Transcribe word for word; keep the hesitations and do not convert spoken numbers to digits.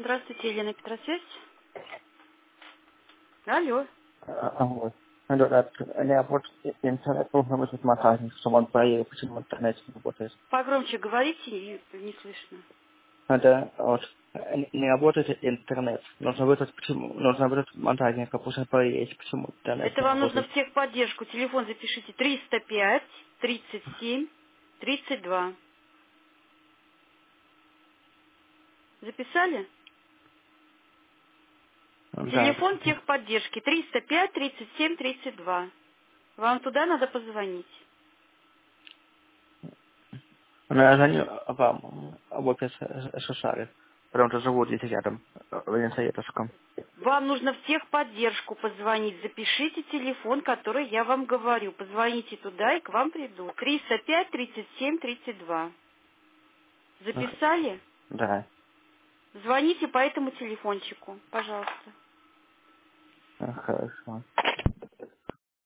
Здравствуйте, Елена Петросвязь. Алло. А, вот. Ну, да, не работает интернет, нужно вызвать монтажник, чтобы он проверил, почему интернет не работает. Погромче говорите, и не слышно. Надо, вот, не не работает интернет. Нужно вызвать, почему, нужно вызвать монтажника, пусть он проверит, почему интернет Это не вам нужно работает. в техподдержку. Телефон запишите триста пять тридцать семь тридцать два. Записали? Да, Телефон техподдержки триста пять тридцать семь тридцать два. Вам туда надо позвонить. но я звоню вам в офис СССР, потому что живу здесь рядом, в Ленсоветовском. Вам нужно в техподдержку позвонить. Запишите телефон, который я вам говорю. Позвоните туда, и к вам придут. триста пять тридцать семь тридцать два. Записали? Да, Звоните по этому телефончику, пожалуйста. хорошо.